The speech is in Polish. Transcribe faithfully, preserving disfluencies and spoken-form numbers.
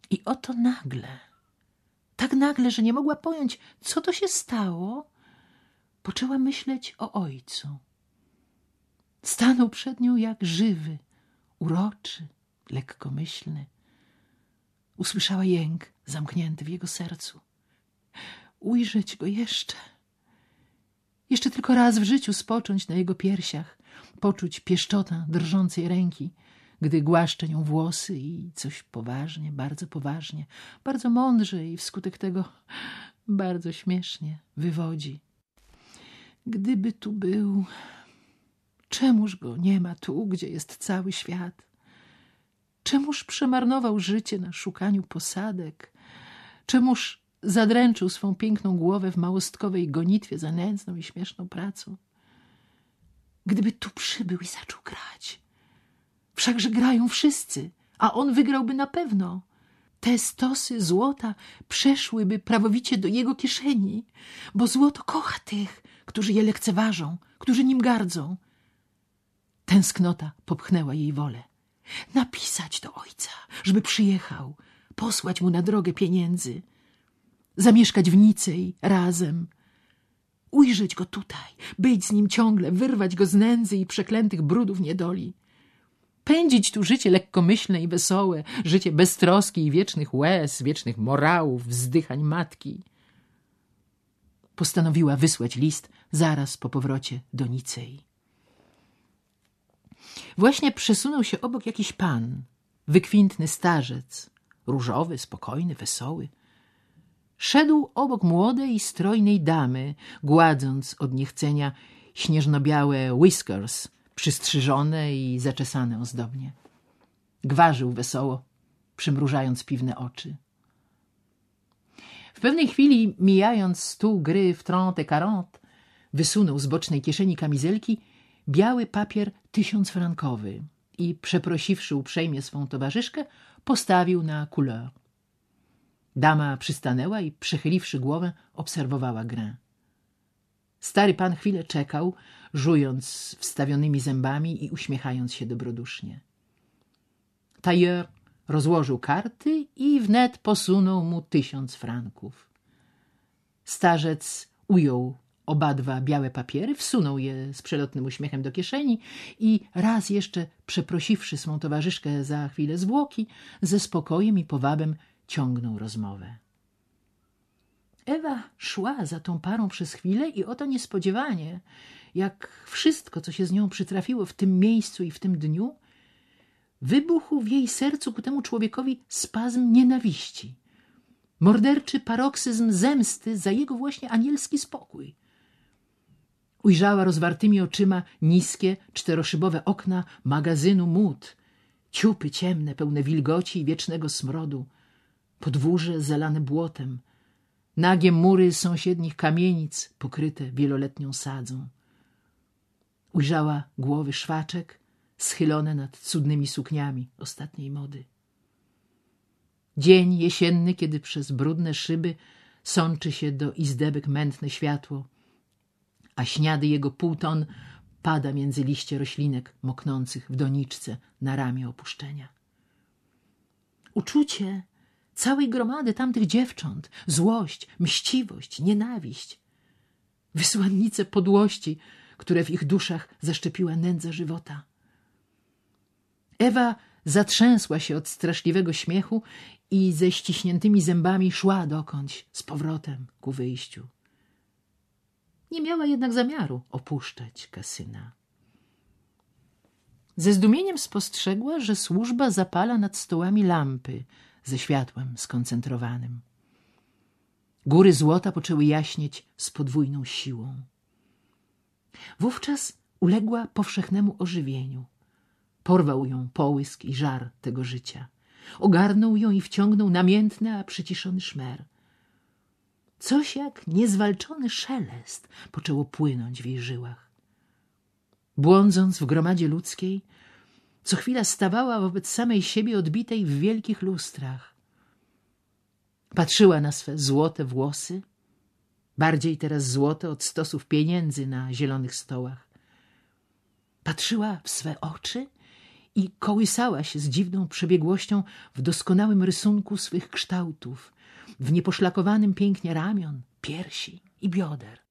I oto nagle, tak nagle, że nie mogła pojąć, co to się stało, poczęła myśleć o ojcu. Stanął przed nią jak żywy, uroczy, lekkomyślny. Usłyszała jęk zamknięty w jego sercu. Ujrzeć go jeszcze. Jeszcze tylko raz w życiu spocząć na jego piersiach, poczuć pieszczota drżącej ręki, gdy głaszcze nią włosy i coś poważnie, bardzo poważnie, bardzo mądrze i wskutek tego bardzo śmiesznie wywodzi. Gdyby tu był, czemuż go nie ma tu, gdzie jest cały świat? Czemuż przemarnował życie na szukaniu posadek? Czemuż zadręczył swą piękną głowę w małostkowej gonitwie za nędzną i śmieszną pracą? Gdyby tu przybył i zaczął grać. Wszakże grają wszyscy, a on wygrałby na pewno. Te stosy złota przeszłyby prawowicie do jego kieszeni, bo złoto kocha tych, którzy je lekceważą, którzy nim gardzą. Tęsknota popchnęła jej wolę. Napisać do ojca, żeby przyjechał, posłać mu na drogę pieniędzy, zamieszkać w Nicei razem, ujrzeć go tutaj, być z nim ciągle, wyrwać go z nędzy i przeklętych brudów niedoli. Pędzić tu życie lekkomyślne i wesołe, życie bez troski i wiecznych łez, wiecznych morałów, wzdychań matki. Postanowiła wysłać list zaraz po powrocie do Nicei. Właśnie przesunął się obok jakiś pan, wykwintny starzec, różowy, spokojny, wesoły. Szedł obok młodej, strojnej damy, gładząc od niechcenia śnieżno-białe whiskers, przystrzyżone i zaczesane ozdobnie. Gwarzył wesoło, przymrużając piwne oczy. W pewnej chwili, mijając stół gry w trente et quarante, wysunął z bocznej kieszeni kamizelki biały papier tysiącfrankowy i, przeprosiwszy uprzejmie swą towarzyszkę, postawił na couleur. Dama przystanęła i, przechyliwszy głowę, obserwowała grę. Stary pan chwilę czekał, żując wstawionymi zębami i uśmiechając się dobrodusznie. Tailleur rozłożył karty i wnet posunął mu tysiąc franków. Starzec ujął oba dwa białe papiery, wsunął je z przelotnym uśmiechem do kieszeni i, raz jeszcze przeprosiwszy swą towarzyszkę za chwilę zwłoki, ze spokojem i powabem ciągnął rozmowę. Ewa szła za tą parą przez chwilę i oto niespodziewanie, jak wszystko, co się z nią przytrafiło w tym miejscu i w tym dniu, wybuchł w jej sercu ku temu człowiekowi spazm nienawiści, morderczy paroksyzm zemsty za jego właśnie anielski spokój. Ujrzała rozwartymi oczyma niskie, czteroszybowe okna magazynu mód, ciupy ciemne, pełne wilgoci i wiecznego smrodu, podwórze zalane błotem, nagie mury sąsiednich kamienic pokryte wieloletnią sadzą. Ujrzała głowy szwaczek schylone nad cudnymi sukniami ostatniej mody. Dzień jesienny, kiedy przez brudne szyby sączy się do izdebek mętne światło, a śniady jego półton pada między liście roślinek moknących w doniczce na ramię opuszczenia. Uczucie całej gromady tamtych dziewcząt, złość, mściwość, nienawiść, wysłannice podłości, które w ich duszach zaszczepiła nędza żywota. Ewa zatrzęsła się od straszliwego śmiechu i ze ściśniętymi zębami szła dokądś z powrotem ku wyjściu. Nie miała jednak zamiaru opuszczać kasyna. Ze zdumieniem spostrzegła, że służba zapala nad stołami lampy ze światłem skoncentrowanym. Góry złota poczęły jaśnieć z podwójną siłą. Wówczas uległa powszechnemu ożywieniu. Porwał ją połysk i żar tego życia. Ogarnął ją i wciągnął namiętny, a przyciszony szmer. Coś jak niezwalczony szelest poczęło płynąć w jej żyłach. Błądząc w gromadzie ludzkiej, co chwila stawała wobec samej siebie odbitej w wielkich lustrach. Patrzyła na swe złote włosy, bardziej teraz złote od stosów pieniędzy na zielonych stołach. Patrzyła w swe oczy i kołysała się z dziwną przebiegłością w doskonałym rysunku swych kształtów, w nieposzlakowanym pięknie ramion, piersi i bioder.